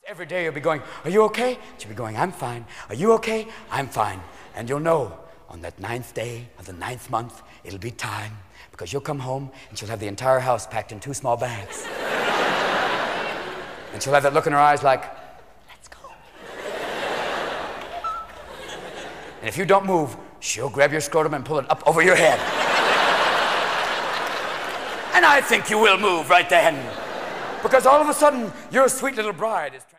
Every day you'll be going, "Are you okay?" She'll be going, "I'm fine." "Are you okay?" "I'm fine." And you'll know on that 9th day of the 9th month, it'll be time, because you'll come home and she'll have the entire house packed in 2 small bags. And she'll have that look in her eyes like, "Let's go." And if you don't move, she'll grab your scrotum and pull it up over your head. And I think you will move right then, because all of a sudden, your sweet little bride is